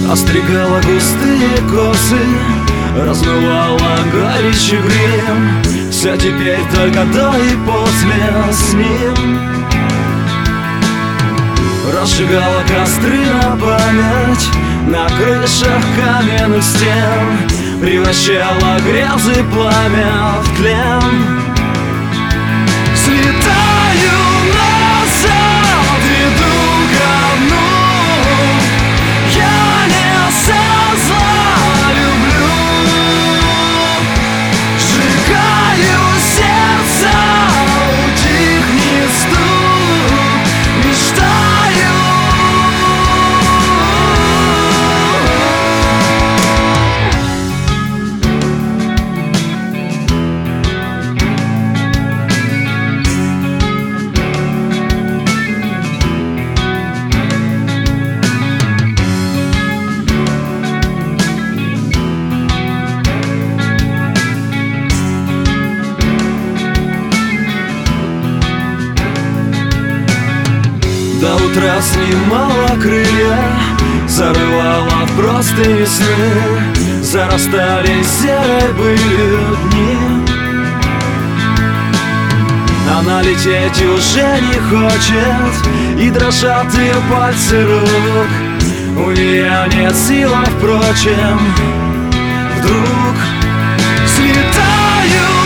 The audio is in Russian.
Остригала густые косы, размывала горечь и грим. Все теперь только до и после с ним. Разжигала костры на память на крышах каменных стен, превращала грязь и пламя в тлен. Слетаю назад, иду ко дну. Я не со зла люблю, сжигаю сердце, утихнет стук, мечтаю. До утра снимала крылья, зарывала в простыни сны, зарастали серой пылью дни. Она лететь уже не хочет, и дрожат ее пальцы рук. У нее нет сил, впрочем, вдруг слетаю